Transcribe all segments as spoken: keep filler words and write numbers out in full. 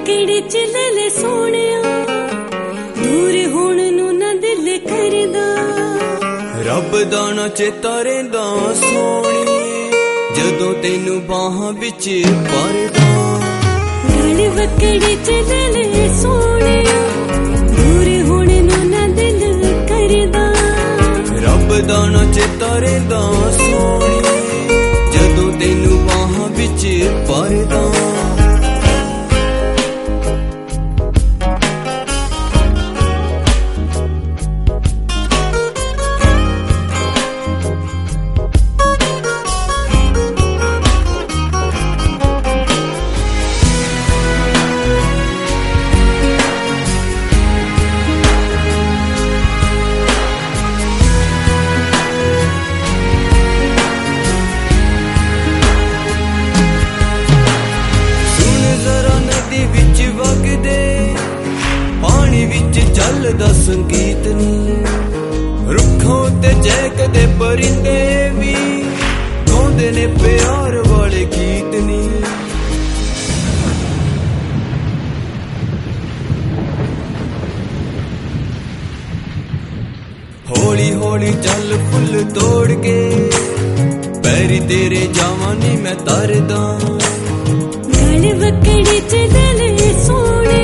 वकड़े च ले ले सोहणिया दूर होण नूं ना दिल करदा रब दा ना चेता रहिंदा सोहणी जदों तैनूं बाहां विच भरदा गल वकड़े च ले ले सोहणिया दूर होण नूं ना दिल करदा रब दा ना चेता रहिंदा सोहणी जदों तैनूं बाहां विच भरदा चलदा संगीत नी रुखों ते चहकदे परिंदे भी गाउंदे ने प्यार वाले गीत नी हौली हौली चल फुल तोड़ के पैरी तेरे जावां नी मैं तरदा गल वकड़ी च ले सोहणे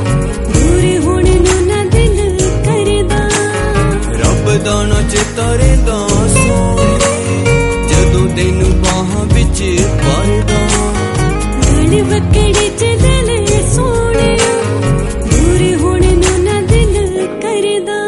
दा ना चेता रहिंदा सोहणी जदों तैनूं बाहां विच भरदा गल वकड़ी च ले सोहणे दूर होण नूं ना दिल करदा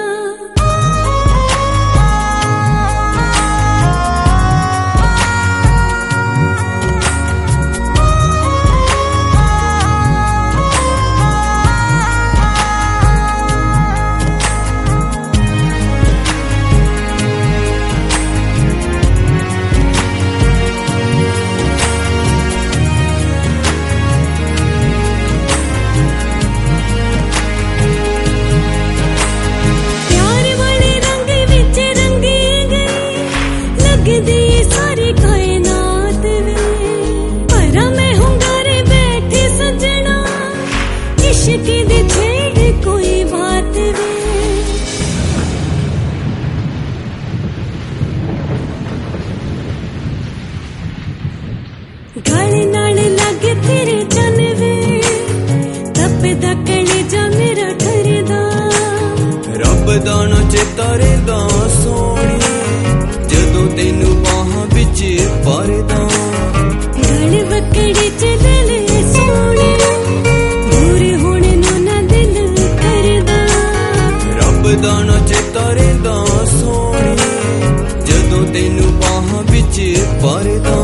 सारी कायनात वे पर मैं हुंगारे बैठी सजना इश्क दी छेड़ कोई बात वे गल नाल लग तेरे चन वे तपदा कलेजा मेरा ठरदा रब दा ना चेता रहिंदा सोहणी जदों तैनूं बाहां विच भरदा गल वकड़ी च ले सोहणे दूर होण नूं ना दिल करदा रब दा ना चेता रहिंदा सोहणी जदों तैनूं बाहां विच भरदा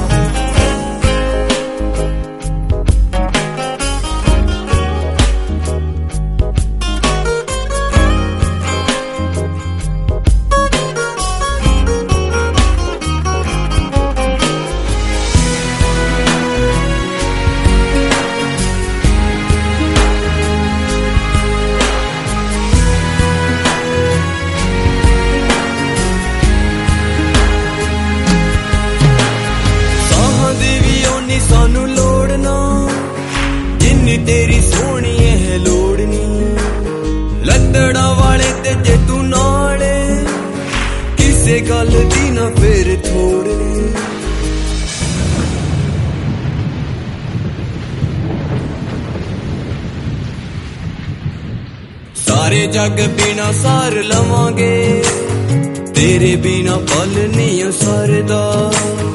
सानू लोड़ना जिन्नी तेरी सोहनी है लोड़नी लत्तड़ा वाले ते जे तू नाले किसे गल दी ना फिर छोड़नी सारे जग बिना सार लवांगे तेरे बिना पल नहीं सरदा।